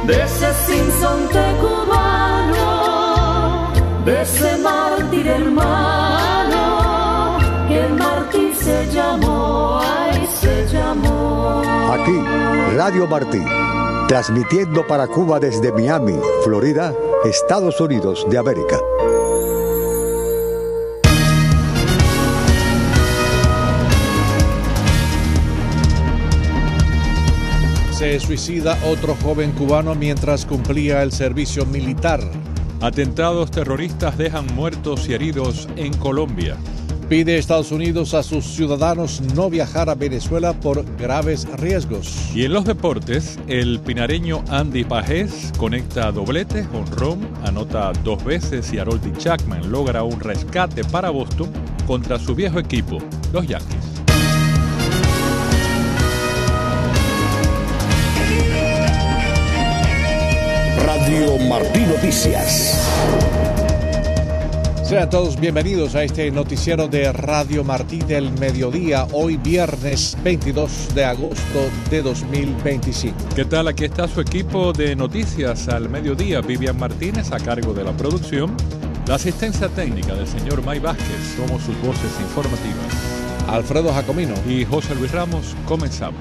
de ese sinsonte cubano, de ese mártir hermano, que el mártir se llamó, ay, se llamó. Aquí, Radio Martí, transmitiendo para Cuba desde Miami, Florida, Estados Unidos de América. Se suicida otro joven cubano mientras cumplía el servicio militar. Atentados terroristas dejan muertos y heridos en Colombia. Pide Estados Unidos a sus ciudadanos no viajar a Venezuela por graves riesgos. Y en los deportes, el pinareño Andy Pajés conecta doblete, jonrón, anota 2 veces y Harold Chapman logra un rescate para Boston contra su viejo equipo, los Yankees. Radio Martí Noticias. Sean todos bienvenidos a este noticiero de Radio Martí del mediodía, hoy viernes 22 de agosto de 2025. ¿Qué tal? Aquí está su equipo de noticias al mediodía. Vivian Martínez a cargo de la producción, la asistencia técnica del señor May Vázquez. Somos sus voces informativas. Alfredo Jacomino y José Luis Ramos. Comenzamos.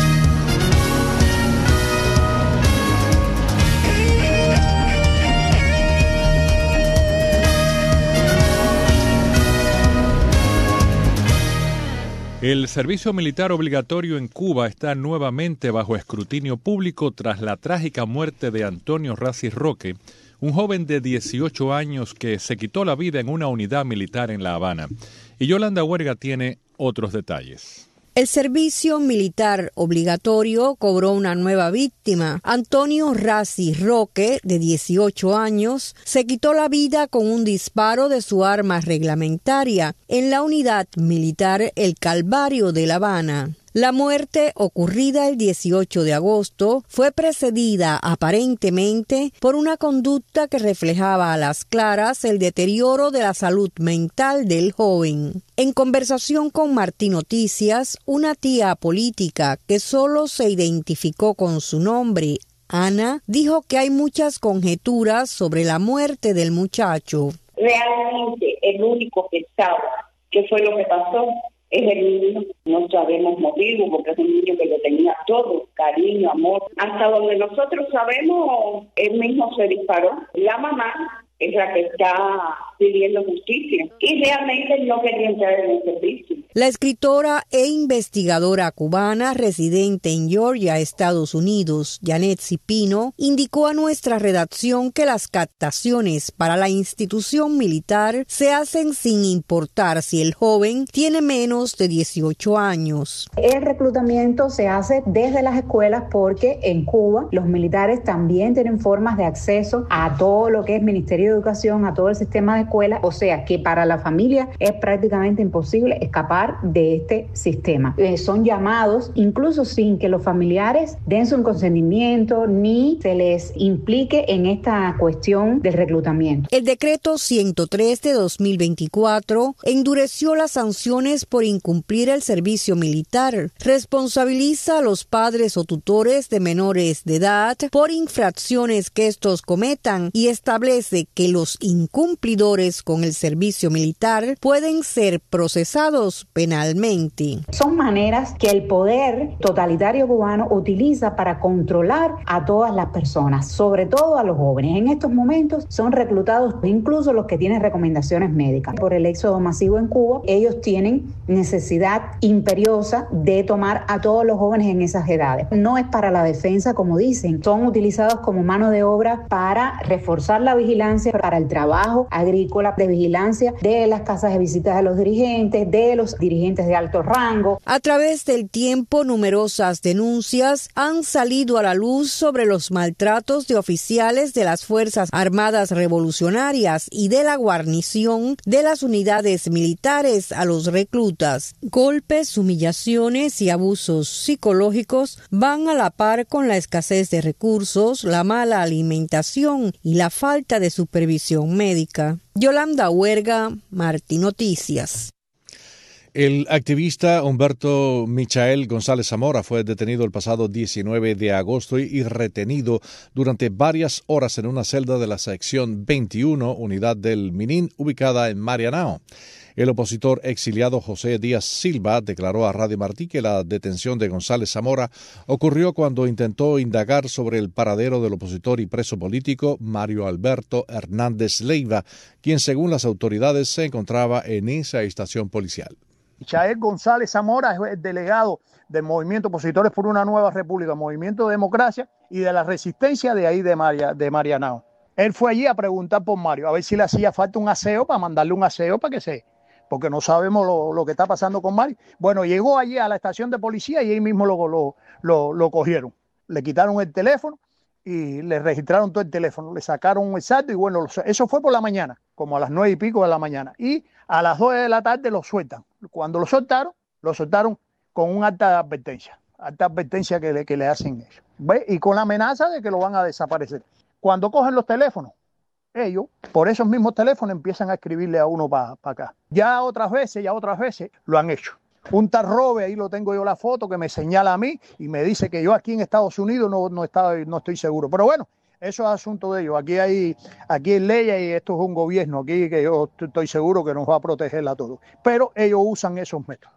El servicio militar obligatorio en Cuba está nuevamente bajo escrutinio público tras la trágica muerte de Antonio Racis Roque, un joven de 18 años que se quitó la vida en una unidad militar en La Habana. Y Yolanda Huerga tiene otros detalles. El servicio militar obligatorio cobró una nueva víctima. Antonio Racis Roque, de 18 años, se quitó la vida con un disparo de su arma reglamentaria en la unidad militar El Calvario de La Habana. La muerte, ocurrida el 18 de agosto, fue precedida aparentemente por una conducta que reflejaba a las claras el deterioro de la salud mental del joven. En conversación con Martí Noticias, una tía política que solo se identificó con su nombre, Ana, dijo que hay muchas conjeturas sobre la muerte del muchacho. Realmente el único que sabe qué fue lo que pasó es el niño. No sabemos motivo porque es un niño que le tenía todo, cariño, amor. Hasta donde nosotros sabemos, él mismo se disparó. La mamá es la que está pidiendo justicia y realmente no quería entrar en el servicio. La escritora e investigadora cubana residente en Georgia, Estados Unidos, Janet Cipino, indicó a nuestra redacción que las captaciones para la institución militar se hacen sin importar si el joven tiene menos de 18 años. El reclutamiento se hace desde las escuelas porque en Cuba los militares también tienen formas de acceso a todo lo que es Ministerio de Educación, a todo el sistema de escuela, o sea que para la familia es prácticamente imposible escapar de este sistema. Son llamados incluso sin que los familiares den su consentimiento ni se les implique en esta cuestión del reclutamiento. El decreto 103 de 2024 endureció las sanciones por incumplir el servicio militar, responsabiliza a los padres o tutores de menores de edad por infracciones que estos cometan y establece que los incumplidores con el servicio militar pueden ser procesados penalmente. Son maneras que el poder totalitario cubano utiliza para controlar a todas las personas, sobre todo a los jóvenes. En estos momentos son reclutados incluso los que tienen recomendaciones médicas. Por el éxodo masivo en Cuba, ellos tienen necesidad imperiosa de tomar a todos los jóvenes en esas edades. No es para la defensa, como dicen, son utilizados como mano de obra para reforzar la vigilancia, para el trabajo agrícola de vigilancia de las casas de visitas de los dirigentes, de los dirigentes de alto rango. A través del tiempo, numerosas denuncias han salido a la luz sobre los maltratos de oficiales de las Fuerzas Armadas Revolucionarias y de la guarnición de las unidades militares a los reclutas. Golpes, humillaciones y abusos psicológicos van a la par con la escasez de recursos, la mala alimentación y la falta de supervisión médica. Yolanda Huerga, Martí Noticias. El activista Humberto Michael González Zamora fue detenido el pasado 19 de agosto y retenido durante varias horas en una celda de la sección 21, unidad del Minin, ubicada en Marianao. El opositor exiliado José Díaz Silva declaró a Radio Martí que la detención de González Zamora ocurrió cuando intentó indagar sobre el paradero del opositor y preso político Mario Alberto Hernández Leiva, quien según las autoridades se encontraba en esa estación policial. Michael González Zamora es el delegado del Movimiento Opositores por una Nueva República, Movimiento de Democracia y de la Resistencia de ahí de Marianao. Él fue allí a preguntar por Mario, a ver si le hacía falta un aseo para mandarle un aseo para que se... porque no sabemos lo que está pasando con Mario. Bueno, llegó allí a la estación de policía y ahí mismo lo cogieron. Le quitaron el teléfono y le registraron todo el teléfono, le sacaron un saldo y bueno, eso fue por la mañana, como a las 9:00 de la mañana. Y a las 2 de la tarde lo sueltan. Cuando lo soltaron con un alta advertencia que le hacen ellos. ¿Ve? Y con la amenaza de que lo van a desaparecer. Cuando cogen los teléfonos, ellos, por esos mismos teléfonos, empiezan a escribirle a uno para acá. Ya otras veces lo han hecho. Un tal Robe, ahí lo tengo yo la foto, que me señala a mí y me dice que yo aquí en Estados Unidos no estoy seguro. Pero bueno, eso es asunto de ellos. Aquí hay leyes y esto es un gobierno aquí que yo estoy seguro que nos va a proteger a todos. Pero ellos usan esos métodos.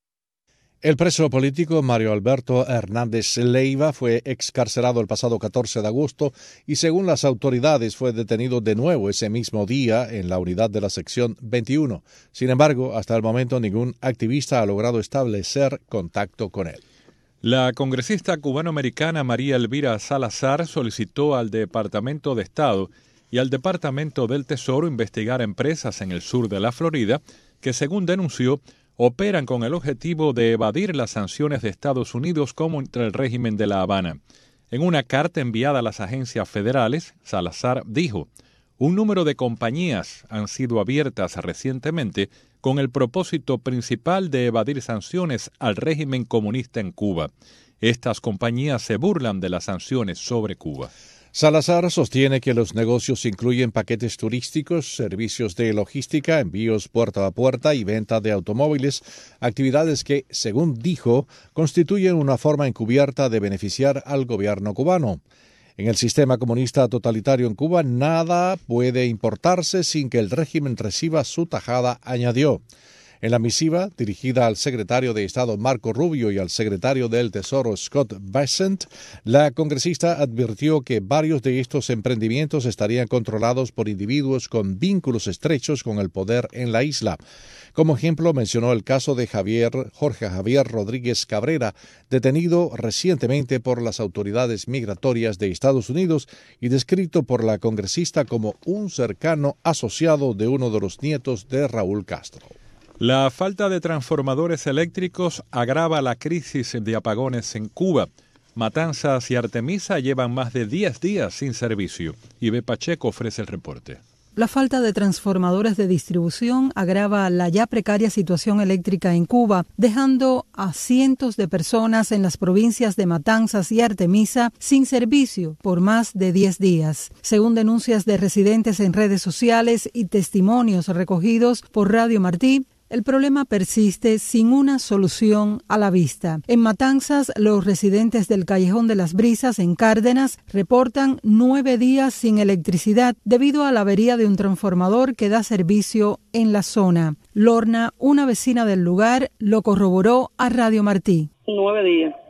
El preso político Mario Alberto Hernández Leiva fue excarcelado el pasado 14 de agosto y según las autoridades fue detenido de nuevo ese mismo día en la unidad de la sección 21. Sin embargo, hasta el momento ningún activista ha logrado establecer contacto con él. La congresista cubanoamericana María Elvira Salazar solicitó al Departamento de Estado y al Departamento del Tesoro investigar empresas en el sur de la Florida que, según denunció, operan con el objetivo de evadir las sanciones de Estados Unidos contra el régimen de La Habana. En una carta enviada a las agencias federales, Salazar dijo: un número de compañías han sido abiertas recientemente con el propósito principal de evadir sanciones al régimen comunista en Cuba. Estas compañías se burlan de las sanciones sobre Cuba. Salazar sostiene que los negocios incluyen paquetes turísticos, servicios de logística, envíos puerta a puerta y venta de automóviles, actividades que, según dijo, constituyen una forma encubierta de beneficiar al gobierno cubano. En el sistema comunista totalitario en Cuba, nada puede importarse sin que el régimen reciba su tajada, añadió. En la misiva, dirigida al secretario de Estado Marco Rubio y al secretario del Tesoro Scott Bessent, la congresista advirtió que varios de estos emprendimientos estarían controlados por individuos con vínculos estrechos con el poder en la isla. Como ejemplo, mencionó el caso de Jorge Javier Rodríguez Cabrera, detenido recientemente por las autoridades migratorias de Estados Unidos y descrito por la congresista como un cercano asociado de uno de los nietos de Raúl Castro. La falta de transformadores eléctricos agrava la crisis de apagones en Cuba. Matanzas y Artemisa llevan más de 10 días sin servicio. Ibe Pacheco ofrece el reporte. La falta de transformadores de distribución agrava la ya precaria situación eléctrica en Cuba, dejando a cientos de personas en las provincias de Matanzas y Artemisa sin servicio por más de 10 días. Según denuncias de residentes en redes sociales y testimonios recogidos por Radio Martí, el problema persiste sin una solución a la vista. En Matanzas, los residentes del Callejón de las Brisas, en Cárdenas, reportan 9 días sin electricidad debido a la avería de un transformador que da servicio en la zona. Lorna, una vecina del lugar, lo corroboró a Radio Martí. 9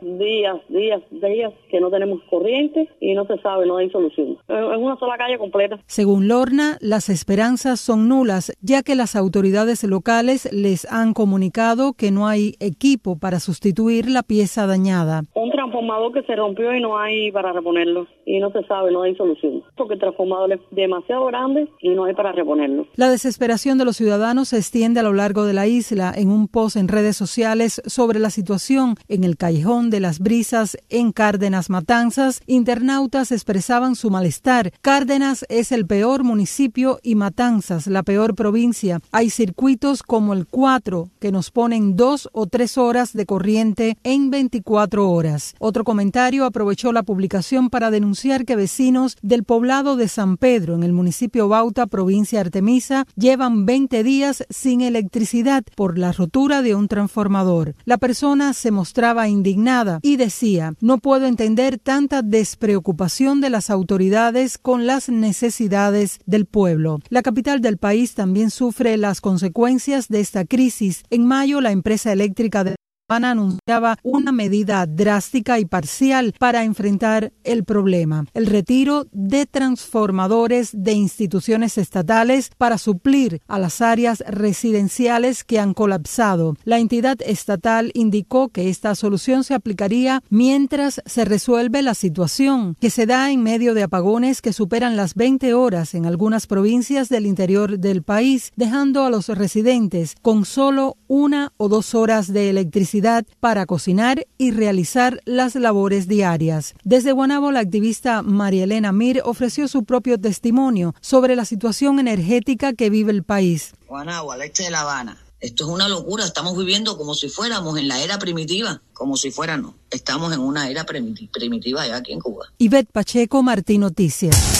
días que no tenemos corriente y no se sabe, no hay solución. Es una sola calle completa. Según Lorna, las esperanzas son nulas, ya que las autoridades locales les han comunicado que no hay equipo para sustituir la pieza dañada. Un transformador que se rompió y no hay para reponerlo. Y no se sabe, no hay solución. Porque el transformador es demasiado grande y no hay para reponerlo. La desesperación de los ciudadanos se extiende a lo largo de la isla. En un post en redes sociales sobre la situación, En el Callejón de las Brisas, en Cárdenas, Matanzas, internautas expresaban su malestar. Cárdenas es el peor municipio y Matanzas la peor provincia. Hay circuitos como el 4 que nos ponen 2 o 3 horas de corriente en 24 horas. Otro comentario aprovechó la publicación para denunciar que vecinos del poblado de San Pedro, en el municipio Bauta, provincia de Artemisa, llevan 20 días sin electricidad por la rotura de un transformador. La persona se mostraba indignada y decía: no puedo entender tanta despreocupación de las autoridades con las necesidades del pueblo. La capital del país también sufre las consecuencias de esta crisis. En mayo, la empresa eléctrica de anunciaba una medida drástica y parcial para enfrentar el problema: el retiro de transformadores de instituciones estatales para suplir a las áreas residenciales que han colapsado. La entidad estatal indicó que esta solución se aplicaría mientras se resuelve la situación, que se da en medio de apagones que superan las 20 horas en algunas provincias del interior del país, dejando a los residentes con solo 1 o 2 horas de electricidad para cocinar y realizar las labores diarias. Desde Guanabo, la activista María Elena Mir ofreció su propio testimonio sobre la situación energética que vive el país. Guanabo, al este de La Habana. Esto es una locura, estamos viviendo como si fuéramos en la era primitiva, como si fuera no. Estamos en una era primitiva allá aquí en Cuba. Ivette Pacheco, Martín Noticias.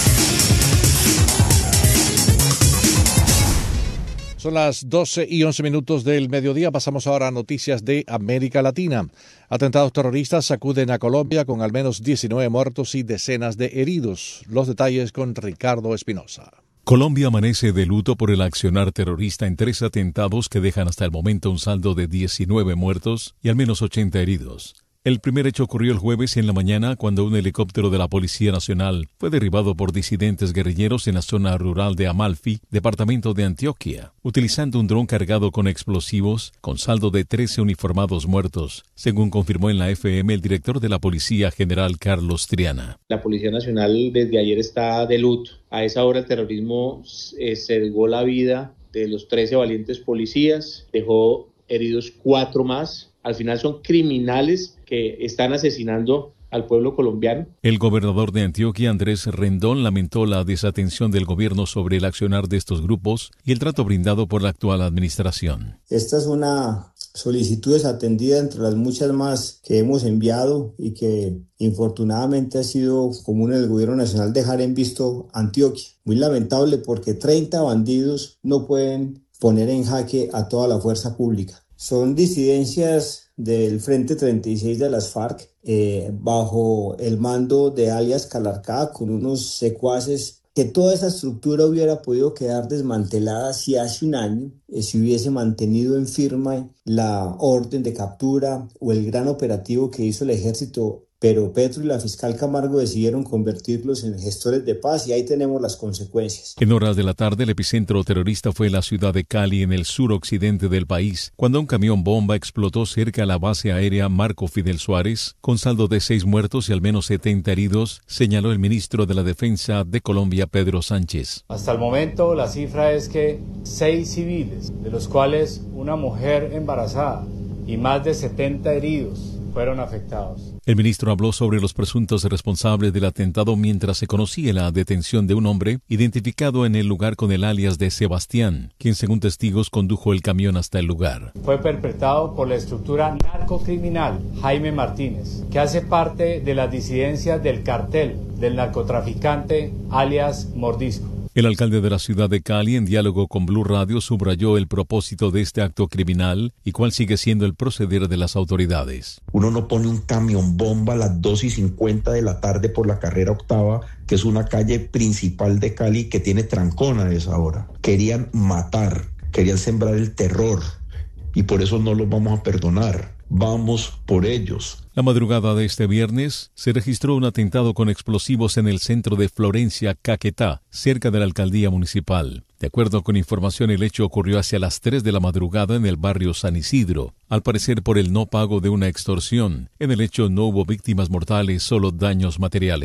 Son las 12:11 del mediodía. Pasamos ahora a noticias de América Latina. Atentados terroristas sacuden a Colombia con al menos 19 muertos y decenas de heridos. Los detalles con Ricardo Espinosa. Colombia amanece de luto por el accionar terrorista en 3 atentados que dejan hasta el momento un saldo de 19 muertos y al menos 80 heridos. El primer hecho ocurrió el jueves en la mañana cuando un helicóptero de la Policía Nacional fue derribado por disidentes guerrilleros en la zona rural de Amalfi, departamento de Antioquia, utilizando un dron cargado con explosivos, con saldo de 13 uniformados muertos, según confirmó en la FM el director de la Policía General Carlos Triana. La Policía Nacional desde ayer está de luto. A esa hora el terrorismo cegó la vida de los 13 valientes policías, dejó heridos 4 más. Al final son criminales que están asesinando al pueblo colombiano. El gobernador de Antioquia, Andrés Rendón, lamentó la desatención del gobierno sobre el accionar de estos grupos y el trato brindado por la actual administración. Esta es una solicitud desatendida entre las muchas más que hemos enviado y que infortunadamente ha sido común en el gobierno nacional dejar en visto Antioquia. Muy lamentable porque 30 bandidos no pueden poner en jaque a toda la fuerza pública. Son disidencias del Frente 36 de las FARC bajo el mando de alias Calarcá, con unos secuaces, que toda esa estructura hubiera podido quedar desmantelada si hace un año se hubiese mantenido en firme la orden de captura o el gran operativo que hizo el ejército. Pero Petro y la fiscal Camargo decidieron convertirlos en gestores de paz y ahí tenemos las consecuencias. En horas de la tarde, el epicentro terrorista fue la ciudad de Cali, en el suroccidente del país, cuando un camión bomba explotó cerca a la base aérea Marco Fidel Suárez, con saldo de 6 muertos y al menos 70 heridos, señaló el ministro de la Defensa de Colombia, Pedro Sánchez. Hasta el momento, la cifra es que 6 civiles, de los cuales una mujer embarazada y más de 70 heridos, fueron afectados. El ministro habló sobre los presuntos responsables del atentado mientras se conocía la detención de un hombre identificado en el lugar con el alias de Sebastián, quien según testigos condujo el camión hasta el lugar. Fue perpetrado por la estructura narcocriminal Jaime Martínez, que hace parte de las disidencias del cartel del narcotraficante alias Mordisco. El alcalde de la ciudad de Cali, en diálogo con Blue Radio, subrayó el propósito de este acto criminal y cuál sigue siendo el proceder de las autoridades. Uno no pone un camión bomba a las 2:50 de la tarde por la carrera octava, que es una calle principal de Cali que tiene trancón a esa hora. Querían matar, querían sembrar el terror y por eso no los vamos a perdonar. Vamos por ellos. La madrugada de este viernes se registró un atentado con explosivos en el centro de Florencia, Caquetá, cerca de la alcaldía municipal. De acuerdo con información, el hecho ocurrió hacia las 3 de la madrugada en el barrio San Isidro, al parecer por el no pago de una extorsión. En el hecho no hubo víctimas mortales, solo daños materiales.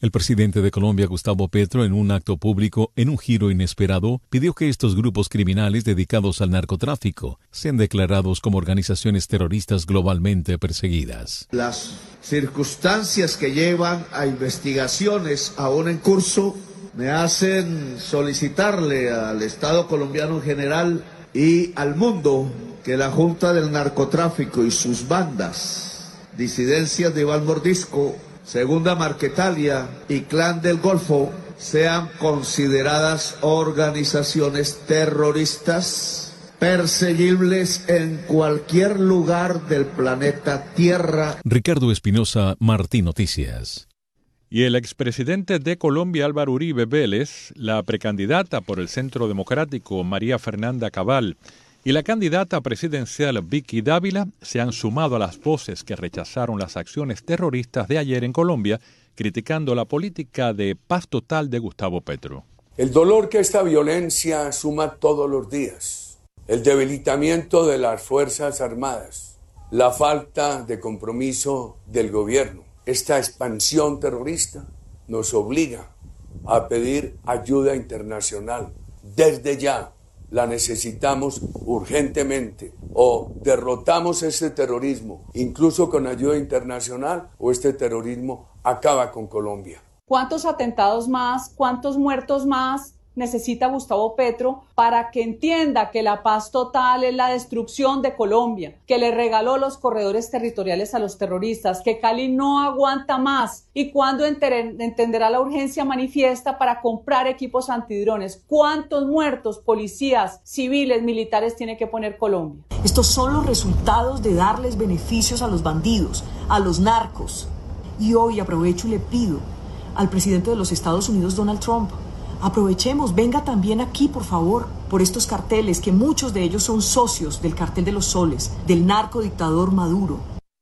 El presidente de Colombia, Gustavo Petro, en un acto público, en un giro inesperado, pidió que estos grupos criminales dedicados al narcotráfico sean declarados como organizaciones terroristas globalmente perseguidas. Las circunstancias que llevan a investigaciones aún en curso me hacen solicitarle al Estado colombiano en general y al mundo que la Junta del Narcotráfico y sus bandas, disidencias de Iván Mordisco, Segunda Marquetalia y Clan del Golfo, sean consideradas organizaciones terroristas perseguibles en cualquier lugar del planeta Tierra. Ricardo Espinosa, Martín Noticias. Y el expresidente de Colombia, Álvaro Uribe Vélez, la precandidata por el Centro Democrático, María Fernanda Cabal, y la candidata presidencial Vicky Dávila se han sumado a las voces que rechazaron las acciones terroristas de ayer en Colombia, criticando la política de paz total de Gustavo Petro. El dolor que esta violencia suma todos los días, el debilitamiento de las Fuerzas Armadas, la falta de compromiso del gobierno, esta expansión terrorista nos obliga a pedir ayuda internacional desde ya. La necesitamos urgentemente, o derrotamos este terrorismo, incluso con ayuda internacional, o este terrorismo acaba con Colombia. ¿Cuántos atentados más, cuántos muertos más necesita Gustavo Petro para que entienda que la paz total es la destrucción de Colombia, que le regaló los corredores territoriales a los terroristas, que Cali no aguanta más? ¿Y cuándo entenderá la urgencia manifiesta para comprar equipos antidrones? ¿Cuántos muertos, policías, civiles, militares tiene que poner Colombia? Estos son los resultados de darles beneficios a los bandidos, a los narcos. Y hoy aprovecho y le pido al presidente de los Estados Unidos, Donald Trump, aprovechemos, venga también aquí, por favor, por estos carteles, que muchos de ellos son socios del cartel de los soles, del narcodictador Maduro.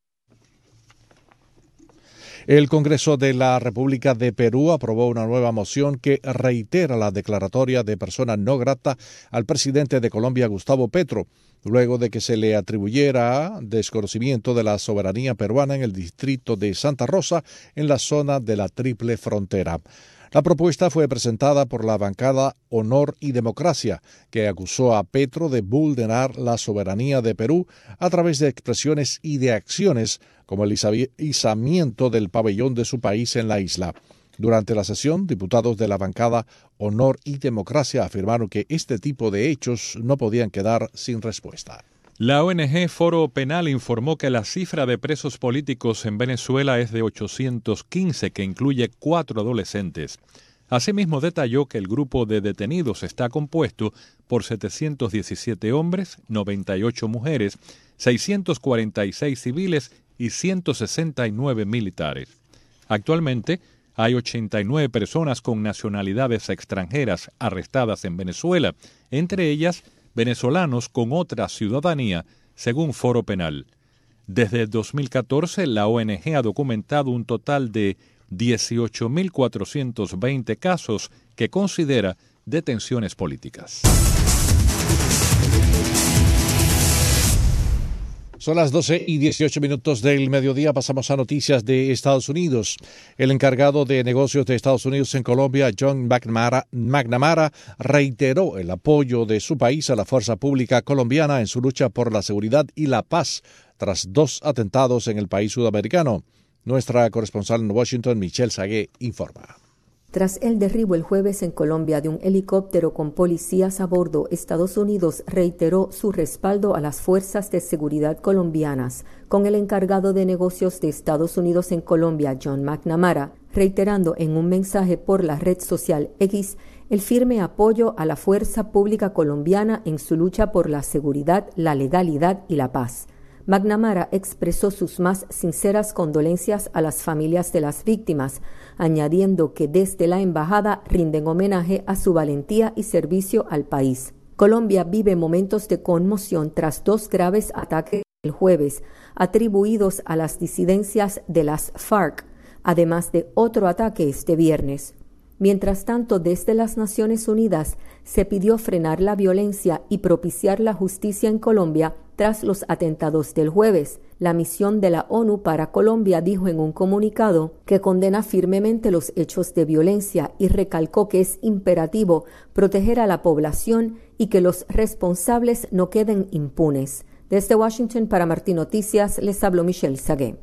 El Congreso de la República de Perú aprobó una nueva moción que reitera la declaratoria de persona no grata al presidente de Colombia, Gustavo Petro, luego de que se le atribuyera desconocimiento de la soberanía peruana en el distrito de Santa Rosa, en la zona de la Triple Frontera. La propuesta fue presentada por la bancada Honor y Democracia, que acusó a Petro de vulnerar la soberanía de Perú a través de expresiones y de acciones como el izamiento del pabellón de su país en la isla. Durante la sesión, diputados de la bancada Honor y Democracia afirmaron que este tipo de hechos no podían quedar sin respuesta. La ONG Foro Penal informó que la cifra de presos políticos en Venezuela es de 815, que incluye 4 adolescentes. Asimismo, detalló que el grupo de detenidos está compuesto por 717 hombres, 98 mujeres, 646 civiles y 169 militares. Actualmente, hay 89 personas con nacionalidades extranjeras arrestadas en Venezuela, entre ellas venezolanos con otra ciudadanía, según Foro Penal. Desde 2014, la ONG ha documentado un total de 18.420 casos que considera detenciones políticas. Son las 12:18 del mediodía. Pasamos a noticias de Estados Unidos. El encargado de negocios de Estados Unidos en Colombia, John McNamara, reiteró el apoyo de su país a la fuerza pública colombiana en su lucha por la seguridad y la paz tras 2 atentados en el país sudamericano. Nuestra corresponsal en Washington, Michelle Sagué, informa. Tras el derribo el jueves en Colombia de un helicóptero con policías a bordo, Estados Unidos reiteró su respaldo a las fuerzas de seguridad colombianas, con el encargado de negocios de Estados Unidos en Colombia, John McNamara, reiterando en un mensaje por la red social X el firme apoyo a la fuerza pública colombiana en su lucha por la seguridad, la legalidad y la paz. McNamara expresó sus más sinceras condolencias a las familias de las víctimas, añadiendo que desde la embajada rinden homenaje a su valentía y servicio al país. Colombia vive momentos de conmoción tras 2 graves ataques el jueves, atribuidos a las disidencias de las FARC, además de otro ataque este viernes. Mientras tanto, desde las Naciones Unidas se pidió frenar la violencia y propiciar la justicia en Colombia tras los atentados del jueves. La misión de la ONU para Colombia dijo en un comunicado que condena firmemente los hechos de violencia y recalcó que es imperativo proteger a la población y que los responsables no queden impunes. Desde Washington para Martín Noticias les habló Michelle Sagué.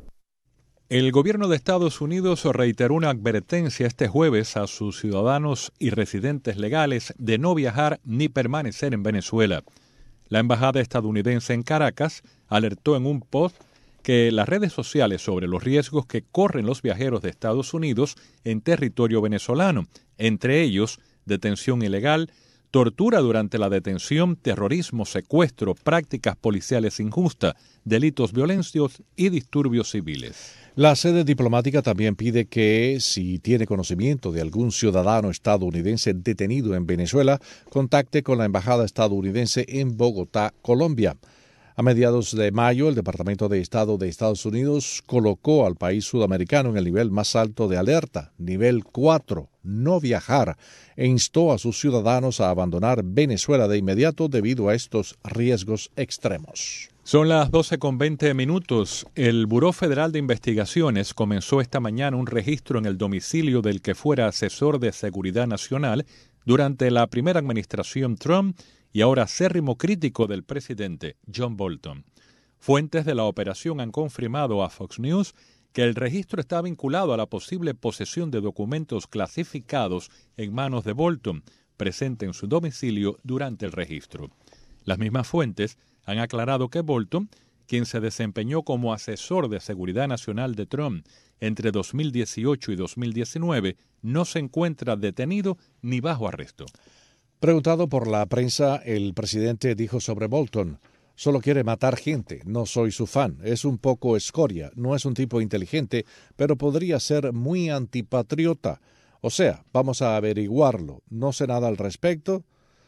El gobierno de Estados Unidos reiteró una advertencia este jueves a sus ciudadanos y residentes legales de no viajar ni permanecer en Venezuela. La embajada estadounidense en Caracas alertó en un post que las redes sociales sobre los riesgos que corren los viajeros de Estados Unidos en territorio venezolano, entre ellos detención ilegal, tortura durante la detención, terrorismo, secuestro, prácticas policiales injustas, delitos violentos y disturbios civiles. La sede diplomática también pide que, si tiene conocimiento de algún ciudadano estadounidense detenido en Venezuela, contacte con la embajada estadounidense en Bogotá, Colombia. A mediados de mayo, el Departamento de Estado de Estados Unidos colocó al país sudamericano en el nivel más alto de alerta, nivel 4, no viajar, e instó a sus ciudadanos a abandonar Venezuela de inmediato debido a estos riesgos extremos. Son las 12:20. El Buró Federal de Investigaciones comenzó esta mañana un registro en el domicilio del que fuera asesor de Seguridad Nacional durante la primera administración Trump y ahora acérrimo crítico del presidente John Bolton. Fuentes de la operación han confirmado a Fox News que el registro está vinculado a la posible posesión de documentos clasificados en manos de Bolton, presente en su domicilio durante el registro. Las mismas fuentes han aclarado que Bolton, quien se desempeñó como asesor de Seguridad Nacional de Trump entre 2018 y 2019, no se encuentra detenido ni bajo arresto. Preguntado por la prensa, el presidente dijo sobre Bolton: solo quiere matar gente, no soy su fan, es un poco escoria, no es un tipo inteligente, pero podría ser muy antipatriota. O sea, vamos a averiguarlo, no sé nada al respecto.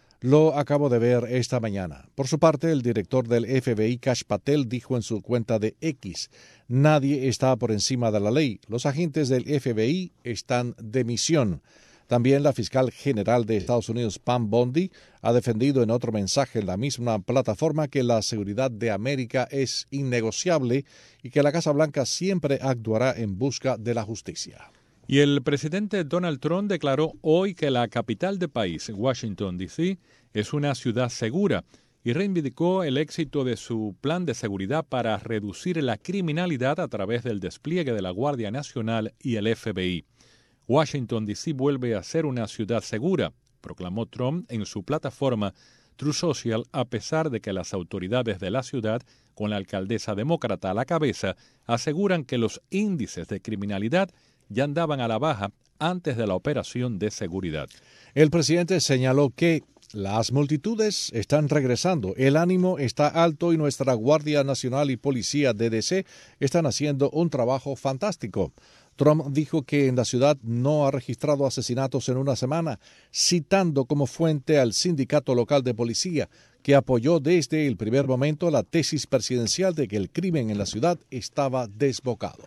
Lo acabo de ver esta mañana. Por su parte, el director del FBI, Kash Patel, dijo en su cuenta de X: nadie está por encima de la ley. Los agentes del FBI están de misión. También la fiscal general de Estados Unidos, Pam Bondi, ha defendido en otro mensaje en la misma plataforma que la seguridad de América es innegociable y que la Casa Blanca siempre actuará en busca de la justicia. Y el presidente Donald Trump declaró hoy que la capital del país, Washington, D.C., es una ciudad segura y reivindicó el éxito de su plan de seguridad para reducir la criminalidad a través del despliegue de la Guardia Nacional y el FBI. Washington, D.C. vuelve a ser una ciudad segura, proclamó Trump en su plataforma Truth Social, a pesar de que las autoridades de la ciudad, con la alcaldesa demócrata a la cabeza, aseguran que los índices de criminalidad ya andaban a la baja antes de la operación de seguridad. El presidente señaló que las multitudes están regresando, el ánimo está alto y nuestra Guardia Nacional y Policía DDC están haciendo un trabajo fantástico. Trump dijo que en la ciudad no ha registrado asesinatos en una semana, citando como fuente al sindicato local de policía, que apoyó desde el primer momento la tesis presidencial de que el crimen en la ciudad estaba desbocado.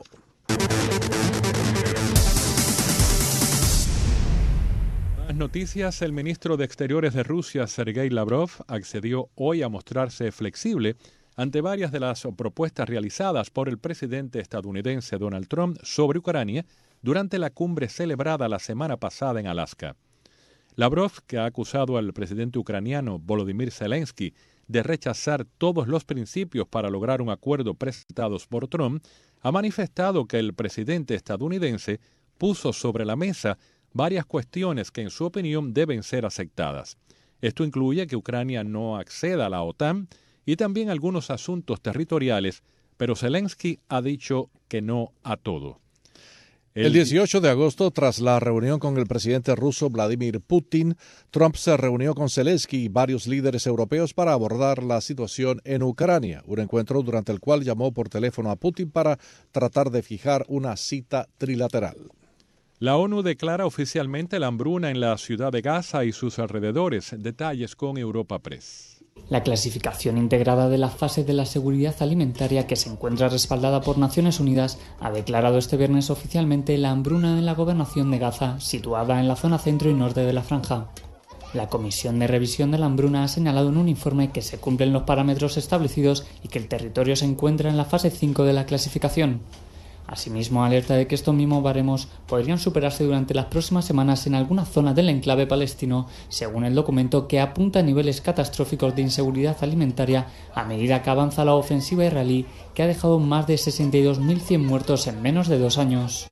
Más noticias. El ministro de Exteriores de Rusia, Sergei Lavrov, accedió hoy a mostrarse flexible ante varias de las propuestas realizadas por el presidente estadounidense Donald Trump sobre Ucrania durante la cumbre celebrada la semana pasada en Alaska. Lavrov, que ha acusado al presidente ucraniano Volodymyr Zelensky de rechazar todos los principios para lograr un acuerdo presentados por Trump, ha manifestado que el presidente estadounidense puso sobre la mesa varias cuestiones que en su opinión deben ser aceptadas. Esto incluye que Ucrania no acceda a la OTAN y también algunos asuntos territoriales, pero Zelensky ha dicho que no a todo. El 18 de agosto, tras la reunión con el presidente ruso Vladimir Putin, Trump se reunió con Zelensky y varios líderes europeos para abordar la situación en Ucrania, un encuentro durante el cual llamó por teléfono a Putin para tratar de fijar una cita trilateral. La ONU declara oficialmente la hambruna en la ciudad de Gaza y sus alrededores. Detalles con Europa Press. La clasificación integrada de la fase de la seguridad alimentaria, que se encuentra respaldada por Naciones Unidas, ha declarado este viernes oficialmente la hambruna en la gobernación de Gaza, situada en la zona centro y norte de la franja. La Comisión de Revisión de la Hambruna ha señalado en un informe que se cumplen los parámetros establecidos y que el territorio se encuentra en la fase 5 de la clasificación. Asimismo, alerta de que estos mismos baremos podrían superarse durante las próximas semanas en algunas zonas del enclave palestino, según el documento, que apunta a niveles catastróficos de inseguridad alimentaria a medida que avanza la ofensiva israelí, que ha dejado más de 62.100 muertos en menos de 2 años.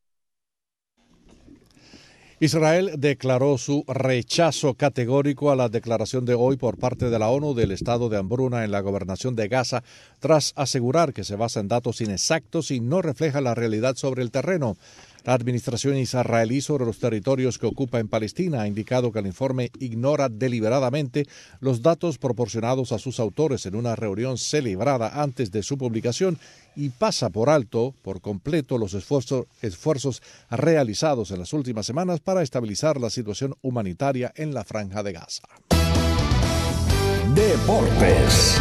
Israel declaró su rechazo categórico a la declaración de hoy por parte de la ONU del estado de hambruna en la gobernación de Gaza, tras asegurar que se basa en datos inexactos y no refleja la realidad sobre el terreno. La administración israelí sobre los territorios que ocupa en Palestina ha indicado que el informe ignora deliberadamente los datos proporcionados a sus autores en una reunión celebrada antes de su publicación y pasa por alto por completo los esfuerzos realizados en las últimas semanas para estabilizar la situación humanitaria en la Franja de Gaza. Deportes.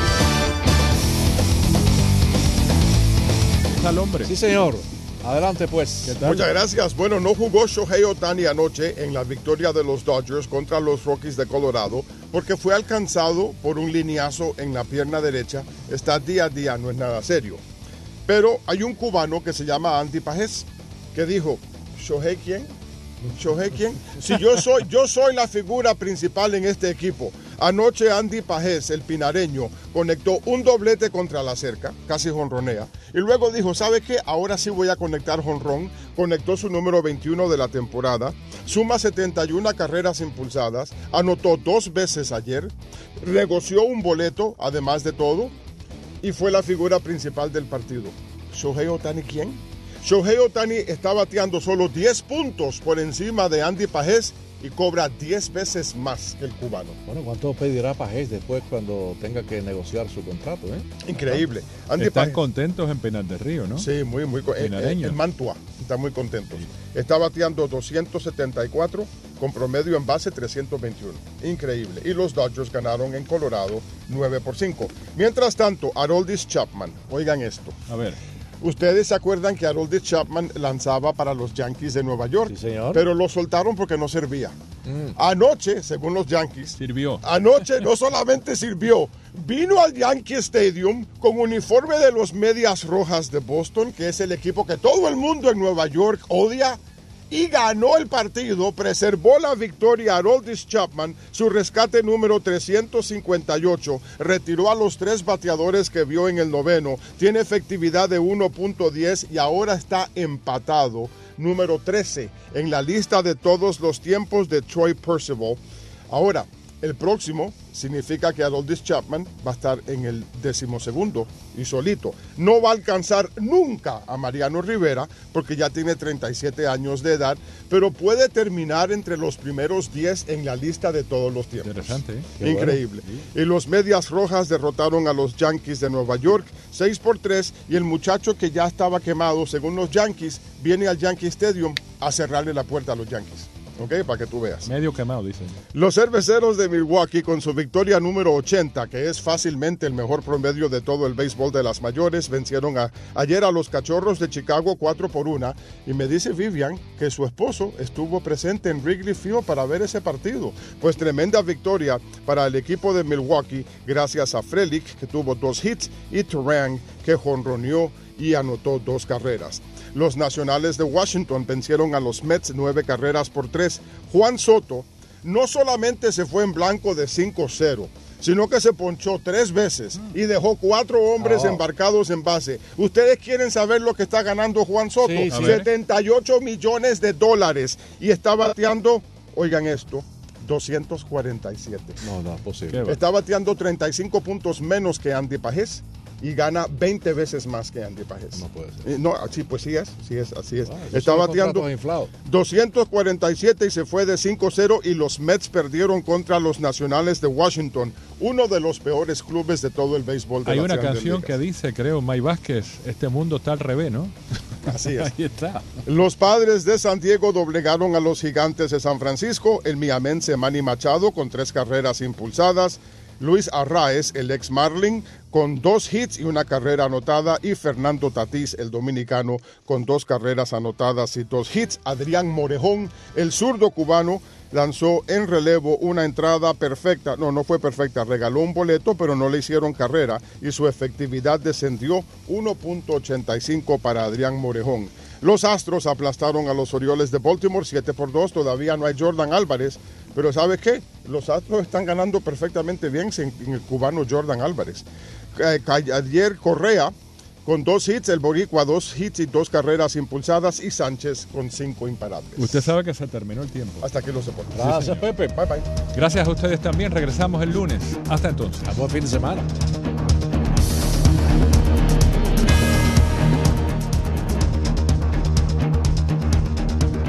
¿Al hombre? Sí, señor. Adelante, pues. ¿Qué tal? Muchas gracias. Bueno, no jugó Shohei Ohtani anoche en la victoria de los Dodgers contra los Rockies de Colorado porque fue alcanzado por un lineazo en la pierna derecha. Está día a día, no es nada serio. Pero hay un cubano que se llama Andy Pajés que dijo, ¿Shohei quién? ¿Shohei quién? Si yo soy la figura principal en este equipo. Anoche Andy Pajés, el pinareño, conectó un doblete contra la cerca, casi jonronea, y luego dijo, ¿sabe qué? Ahora sí voy a conectar jonrón. Conectó su número 21 de la temporada, suma 71 carreras impulsadas, anotó 2 veces ayer, negoció un boleto, además de todo, y fue la figura principal del partido. ¿Shohei Ohtani quién? Shohei Ohtani está bateando solo 10 puntos por encima de Andy Pajés y cobra 10 veces más que el cubano. Bueno, ¿cuánto pedirá Pajés después cuando tenga que negociar su contrato? Increíble. Están contentos en Pinar del Río, ¿no? Sí, muy en Mantua está muy contento. Sí. Está bateando 274 con promedio en base 321. Increíble. Y los Dodgers ganaron en Colorado 9-5. Mientras tanto, Aroldis Chapman, oigan esto. A ver. Ustedes se acuerdan que Aroldis Chapman lanzaba para los Yankees de Nueva York, sí, señor. Pero lo soltaron porque no servía. Anoche, según los Yankees, sirvió. Anoche no solamente sirvió, vino al Yankee Stadium con uniforme de los Medias Rojas de Boston, que es el equipo que todo el mundo en Nueva York odia, y ganó el partido, preservó la victoria Aroldis Chapman, su rescate número 358, retiró a los 3 bateadores que vio en el noveno, tiene efectividad de 1.10 y ahora está empatado, número 13 en la lista de todos los tiempos de Troy Percival. Ahora, el próximo significa que Aroldis Chapman va a estar en el 12º y solito. No va a alcanzar nunca a Mariano Rivera porque ya tiene 37 años de edad, pero puede terminar entre los primeros 10 en la lista de todos los tiempos. Interesante, ¿eh? Increíble. Bueno. Sí. Y los Medias Rojas derrotaron a los Yankees de Nueva York 6-3 y el muchacho que ya estaba quemado, según los Yankees, viene al Yankee Stadium a cerrarle la puerta a los Yankees. Ok, para que tú veas. Medio quemado, dicen. Los Cerveceros de Milwaukee, con su victoria número 80, que es fácilmente el mejor promedio de todo el béisbol de las mayores, vencieron ayer a los Cachorros de Chicago 4-1. Y me dice Vivian que su esposo estuvo presente en Wrigley Field para ver ese partido. Pues tremenda victoria para el equipo de Milwaukee, gracias a Frelick, que tuvo 2 hits, y Turang, que jonroneó y anotó 2 carreras. Los Nacionales de Washington vencieron a los Mets 9-3. Juan Soto no solamente se fue en blanco de 5-0, sino que se ponchó 3 veces y dejó 4 hombres embarcados en base. ¿Ustedes quieren saber lo que está ganando Juan Soto? Sí, sí. 78 millones de dólares y está bateando, oigan esto, 247. No, posible. Está bateando 35 puntos menos que Andy Pajés y gana 20 veces más que Andy Pajés. No puede ser. No, sí, pues sí es, así es. Está bateando 247 y se fue de 5-0 y los Mets perdieron contra los Nacionales de Washington, uno de los peores clubes de todo el béisbol. Hay una canción que dice, creo, May Vázquez, este mundo está al revés, ¿no? Así es. Ahí está. Los Padres de San Diego doblegaron a los Gigantes de San Francisco, el miamense Manny Machado con 3 carreras impulsadas. Luis Arraez, el ex Marlin, con 2 hits y una carrera anotada, y Fernando Tatís, el dominicano, con 2 carreras anotadas y 2 hits. Adrián Morejón, el zurdo cubano, lanzó en relevo una entrada perfecta. No fue perfecta, regaló un boleto, pero no le hicieron carrera y su efectividad descendió 1.85 para Adrián Morejón. Los Astros aplastaron a los Orioles de Baltimore 7-2. Todavía no hay Jordan Álvarez, pero ¿sabes qué? Los Astros están ganando perfectamente bien sin el cubano Jordan Álvarez. Ayer Correa con 2 hits, el boricua 2 hits y 2 carreras impulsadas, y Sánchez con 5 imparables. Usted sabe que se terminó el tiempo. Hasta aquí lo se pone. Gracias, Pepe. Bye bye. Gracias a ustedes también. Regresamos el lunes. Hasta entonces. Buen fin de semana.